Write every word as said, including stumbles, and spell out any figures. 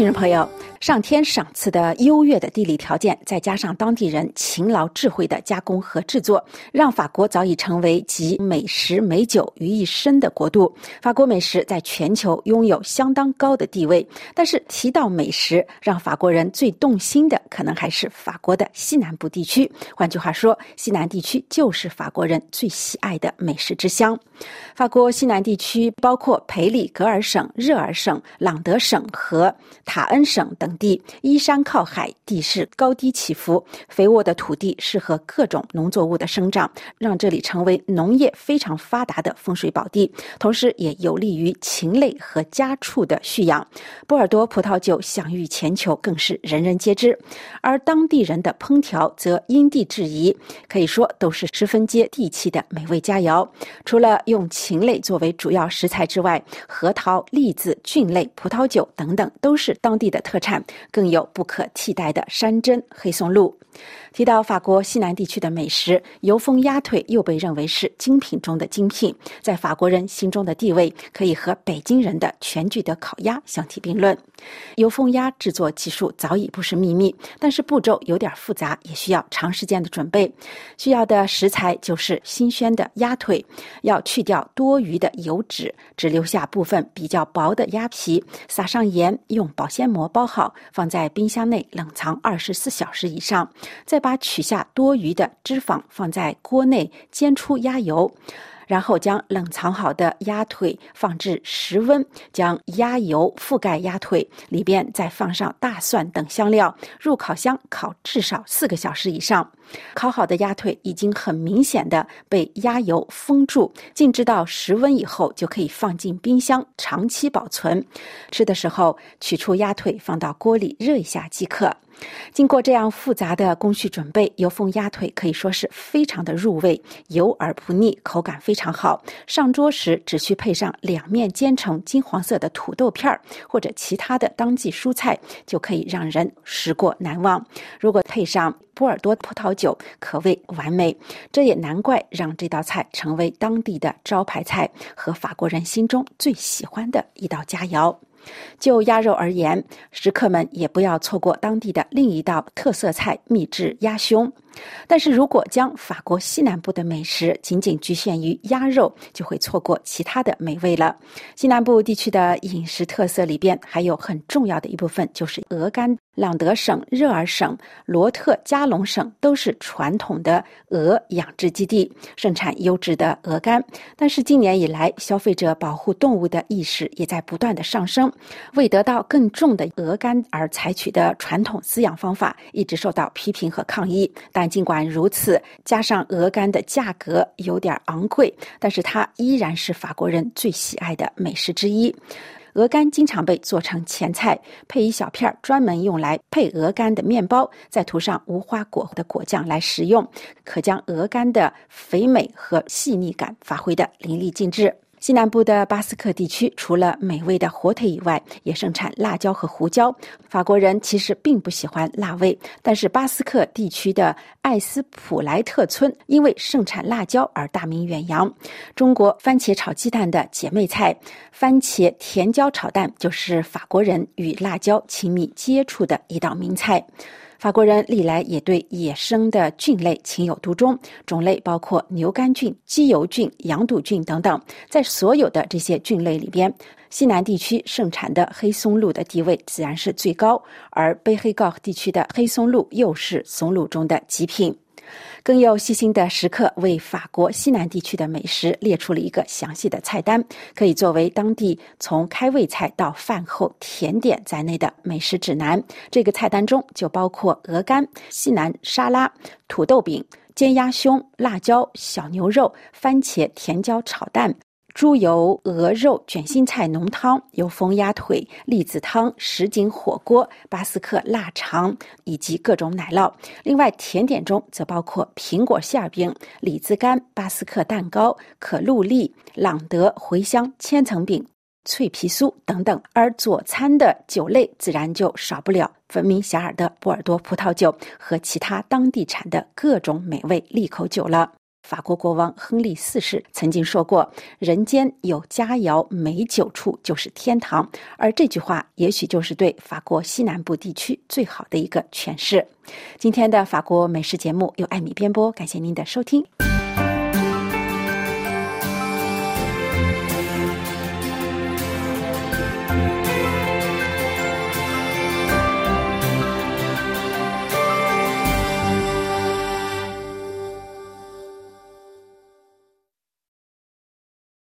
众朋友，上天赏赐的优越的地理条件，再加上当地人勤劳智慧的加工和制作，让法国早已成为集美食美酒于一身的国度。法国美食在全球拥有相当高的地位，但是提到美食，让法国人最动心的可能还是法国的西南部地区。换句话说，西南地区就是法国人最喜爱的美食之乡。法国西南地区包括培里格尔省、热尔省、朗德省和塔恩省等地，依山靠海，地势高低起伏，肥沃的土地适合各种农作物的生长，让这里成为农业非常发达的风水宝地，同时也有利于禽类和家畜的蓄养。波尔多葡萄酒享誉全球，更是人人皆知，而当地人的烹调则因地制宜，可以说都是十分接地气的美味佳肴。除了用禽类作为主要食材之外，核桃、栗子、菌类、葡萄酒等等都是当地的特产，更有不可替代的山珍黑松露。提到法国西南地区的美食，油封鸭腿又被认为是精品中的精品，在法国人心中的地位可以和北京人的全聚德烤鸭相提并论。油封鸭制作技术早已不是秘密，但是步骤有点复杂，也需要长时间的准备。需要的食材就是新鲜的鸭腿，要去掉多余的油脂，只留下部分比较薄的鸭皮，撒上盐，用保鲜膜包好，放在冰箱内冷藏二十四小时以上，再把取下多余的脂肪放在锅内煎出鸭油，然后将冷藏好的鸭腿放置室温，将鸭油覆盖鸭腿，里边再放上大蒜等香料，入烤箱烤至少四个小时以上。烤好的鸭腿已经很明显的被鸭油封住，静置到室温以后，就可以放进冰箱长期保存。吃的时候取出鸭腿放到锅里热一下即可。经过这样复杂的工序准备，油封鸭腿可以说是非常的入味，油而不腻，口感非常好。上桌时只需配上两面煎成金黄色的土豆片或者其他的当季蔬菜，就可以让人食过难忘。如果配上波尔多葡萄酒，可谓完美。这也难怪让这道菜成为当地的招牌菜和法国人心中最喜欢的一道佳肴。就鸭肉而言，食客们也不要错过当地的另一道特色菜秘制鸭胸。但是如果将法国西南部的美食仅仅局限于鸭肉，就会错过其他的美味了。西南部地区的饮食特色里边还有很重要的一部分就是鹅肝。朗德省、热尔省、罗特加隆省都是传统的鹅养殖基地，盛产优质的鹅肝。但是近年以来，消费者保护动物的意识也在不断的上升，为得到更重的鹅肝而采取的传统饲养方法一直受到批评和抗议。但尽管如此，加上鹅肝的价格有点昂贵，但是它依然是法国人最喜爱的美食之一。鹅肝经常被做成前菜，配一小片专门用来配鹅肝的面包，再涂上无花果的果酱来食用，可将鹅肝的肥美和细腻感发挥得淋漓尽致。西南部的巴斯克地区除了美味的火腿以外，也盛产辣椒和胡椒。法国人其实并不喜欢辣味，但是巴斯克地区的艾斯普莱特村因为盛产辣椒而大名远扬。中国番茄炒鸡蛋的姐妹菜，番茄甜椒炒蛋就是法国人与辣椒亲密接触的一道名菜。法国人历来也对野生的菌类情有独钟，种类包括牛肝菌、鸡油菌、羊肚菌等等。在所有的这些菌类里边，西南地区盛产的黑松露的地位自然是最高，而贝黑告地区的黑松露又是松露中的极品。更有细心的食客为法国西南地区的美食列出了一个详细的菜单，可以作为当地从开胃菜到饭后甜点在内的美食指南。这个菜单中就包括鹅肝、西南沙拉、土豆饼、煎鸭胸、辣椒小牛肉、番茄甜椒炒蛋、猪油鹅肉卷心菜浓汤、油封鸭腿、栗子汤、什锦火锅、巴斯克腊肠以及各种奶酪。另外甜点中则包括苹果馅饼、李子干、巴斯克蛋糕、可露丽、朗德茴香千层饼、脆皮酥等等。而佐餐的酒类自然就少不了闻名遐迩的波尔多葡萄酒和其他当地产的各种美味利口酒了。 法国国王亨利四世曾经说过，人间有佳肴美酒处就是天堂，而这句话也许就是对法国西南部地区最好的一个诠释。今天的法国美食节目由艾米编播，感谢您的收听。